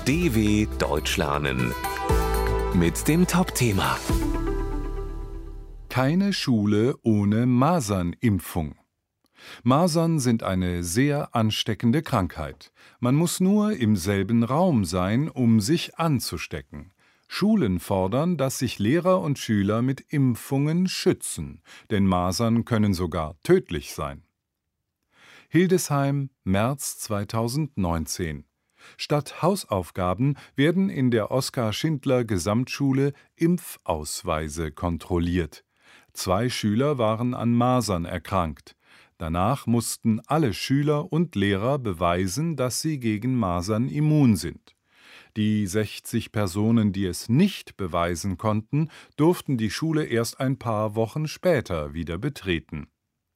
DW Deutsch lernen mit dem Top-Thema. Keine Schule ohne Masernimpfung. Masern sind eine sehr ansteckende Krankheit. Man muss nur im selben Raum sein, um sich anzustecken. Schulen fordern, dass sich Lehrer und Schüler mit Impfungen schützen, denn Masern können sogar tödlich sein. Hildesheim, März 2019. Statt Hausaufgaben werden in der Oskar-Schindler-Gesamtschule Impfausweise kontrolliert. 2 Schüler waren an Masern erkrankt. Danach mussten alle Schüler und Lehrer beweisen, dass sie gegen Masern immun sind. Die 60 Personen, die es nicht beweisen konnten, durften die Schule erst ein paar Wochen später wieder betreten.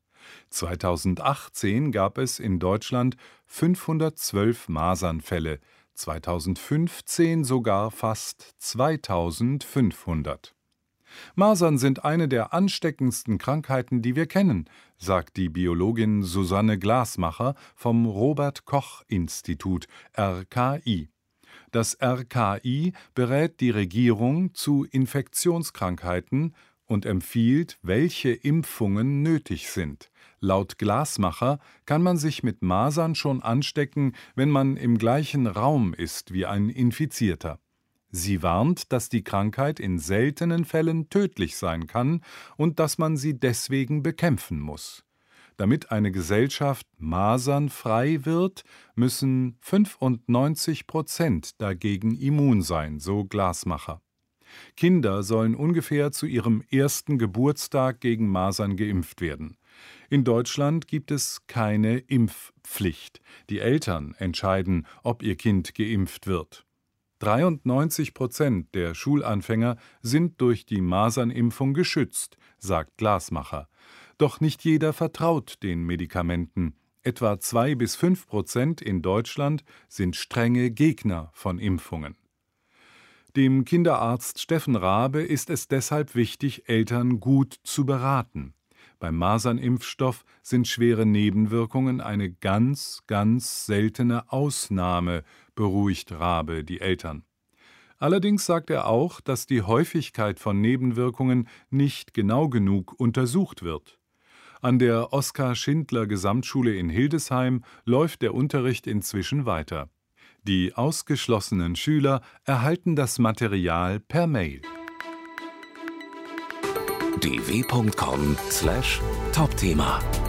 2018 gab es in Deutschland 512 Masernfälle, 2015 sogar fast 2500. Masern sind eine der ansteckendsten Krankheiten, die wir kennen, sagt die Biologin Susanne Glasmacher vom Robert-Koch-Institut (RKI). Das RKI berät die Regierung zu Infektionskrankheiten und empfiehlt, welche Impfungen nötig sind. Laut Glasmacher kann man sich mit Masern schon anstecken, wenn man im gleichen Raum ist wie ein Infizierter. Sie warnt, dass die Krankheit in seltenen Fällen tödlich sein kann und dass man sie deswegen bekämpfen muss. Damit eine Gesellschaft masernfrei wird, müssen 95% dagegen immun sein, so Glasmacher. Kinder sollen ungefähr zu ihrem ersten Geburtstag gegen Masern geimpft werden. In Deutschland gibt es keine Impfpflicht. Die Eltern entscheiden, ob ihr Kind geimpft wird. 93% der Schulanfänger sind durch die Masernimpfung geschützt, sagt Glasmacher. Doch nicht jeder vertraut den Medikamenten. Etwa 2-5% in Deutschland sind strenge Gegner von Impfungen. Dem Kinderarzt Steffen Rabe ist es deshalb wichtig, Eltern gut zu beraten. Beim Masernimpfstoff sind schwere Nebenwirkungen eine ganz seltene Ausnahme, beruhigt Rabe die Eltern. Allerdings sagt er auch, dass die Häufigkeit von Nebenwirkungen nicht genau genug untersucht wird. An der Oskar-Schindler-Gesamtschule in Hildesheim läuft der Unterricht inzwischen weiter. Die ausgeschlossenen Schüler erhalten das Material per Mail. dw.com/Topthema